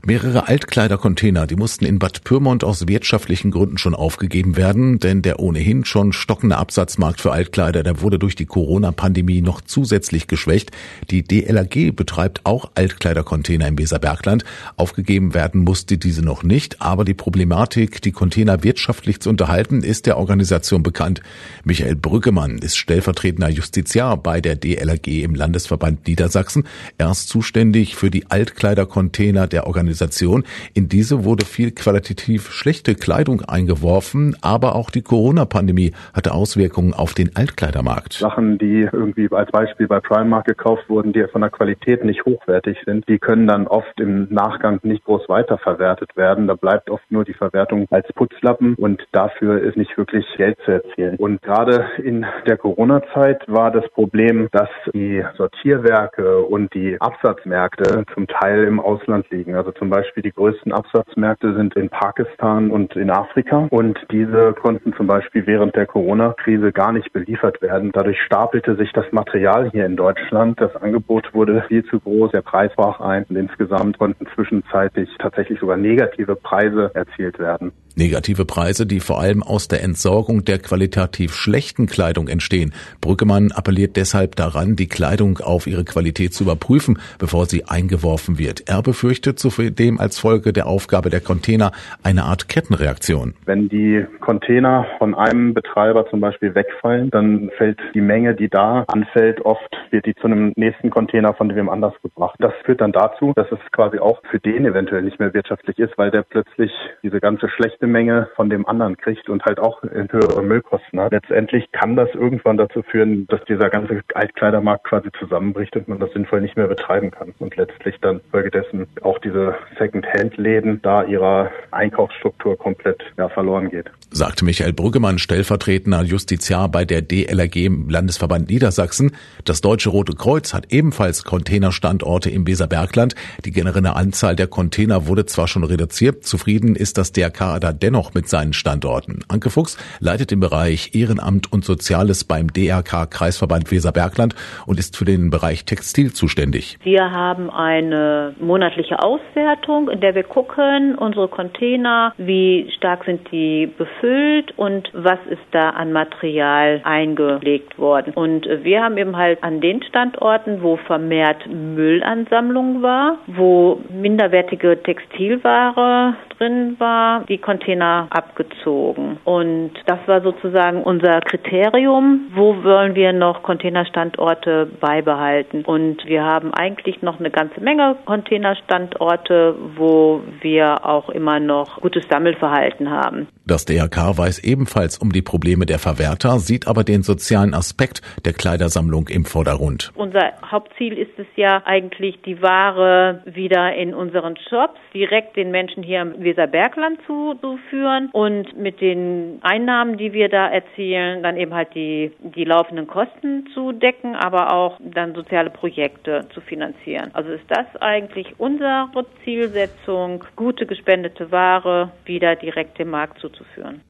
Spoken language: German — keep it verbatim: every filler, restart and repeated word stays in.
Mehrere Altkleidercontainer, die mussten in Bad Pyrmont aus wirtschaftlichen Gründen schon aufgegeben werden, denn der ohnehin schon stockende Absatzmarkt für Altkleider, der wurde durch die Corona-Pandemie noch zusätzlich geschwächt. Die D L R G betreibt auch Altkleidercontainer im Weserbergland. Aufgegeben werden musste diese noch nicht, aber die Problematik, die Container wirtschaftlich zu unterhalten, ist der Organisation bekannt. Michael Brüggemann ist stellvertretender Justiziar bei der D L R G im Landesverband Niedersachsen. Er ist zuständig für die Altkleidercontainer der Organisation. In diese wurde viel qualitativ schlechte Kleidung eingeworfen, aber auch die Corona-Pandemie hatte Auswirkungen auf den Altkleidermarkt. Sachen, die irgendwie als Beispiel bei Primark gekauft wurden, die von der Qualität nicht hochwertig sind, die können dann oft im Nachgang nicht groß weiterverwertet werden. Da bleibt oft nur die Verwertung als Putzlappen und dafür ist nicht wirklich Geld zu erzielen. Und gerade in der Corona-Zeit war das Problem, dass die Sortierwerke und die Absatzmärkte zum Teil im Ausland liegen. Also zum Beispiel die größten Absatzmärkte sind in Pakistan und in Afrika und diese konnten zum Beispiel während der Corona-Krise gar nicht beliefert werden. Dadurch stapelte sich das Material hier in Deutschland. Das Angebot wurde viel zu groß, der Preis brach ein und insgesamt konnten zwischenzeitlich tatsächlich sogar negative Preise erzielt werden. Negative Preise, die vor allem aus der Entsorgung der qualitativ schlechten Kleidung entstehen. Brüggemann appelliert deshalb daran, die Kleidung auf ihre Qualität zu überprüfen, bevor sie eingeworfen wird. Er befürchtet zudem als Folge der Aufgabe der Container eine Art Kettenreaktion. Wenn die Container von einem Betreiber zum Beispiel wegfallen, dann fällt die Menge, die da anfällt, oft wird die zu einem nächsten Container von wem anders gebracht. Das führt dann dazu, dass es quasi auch für den eventuell nicht mehr wirtschaftlich ist, weil der plötzlich diese ganze schlechte Menge von dem anderen kriegt und halt auch höhere Müllkosten hat. Letztendlich kann das irgendwann dazu führen, dass dieser ganze Altkleidermarkt quasi zusammenbricht und man das sinnvoll nicht mehr betreiben kann und letztlich dann folgedessen auch diese Second-Hand-Läden da ihrer Einkaufsstruktur komplett ja, verloren geht. Sagte Michael Brüggemann, stellvertretender Justiziar bei der D L R G im Landesverband Niedersachsen. Das Deutsche Rote Kreuz hat ebenfalls Containerstandorte im Weserbergland. Die generelle Anzahl der Container wurde zwar schon reduziert, zufrieden ist das D R K da dennoch mit seinen Standorten. Anke Fuchs leitet den Bereich Ehrenamt und Soziales beim D R K Kreisverband Weserbergland und ist für den Bereich Textil zuständig. Wir haben eine monatliche Auswertung, in der wir gucken, unsere Container, wie stark sind die befüllt und was ist da an Material eingelegt worden. Und wir haben eben halt an den Standorten, wo vermehrt Müllansammlung war, wo minderwertige Textilware drin war, die Container abgezogen. Und das war sozusagen unser Kriterium, wo wollen wir noch Containerstandorte beibehalten. Und wir haben eigentlich noch eine ganze Menge Containerstandorte, wo wir auch immer noch gutes Sammelverhalten haben. Das D R K weiß ebenfalls um die Probleme der Verwerter, sieht aber den sozialen Aspekt der Kleidersammlung im Vordergrund. Unser Hauptziel ist es ja eigentlich, die Ware wieder in unseren Shops direkt den Menschen hier im Weserbergland zuzuführen und mit den Einnahmen, die wir da erzielen, dann eben halt die, die laufenden Kosten zu decken, aber auch dann soziale Projekte zu finanzieren. Also ist das eigentlich unsere Zielsetzung, gute gespendete Ware wieder direkt dem Markt zuzuführen.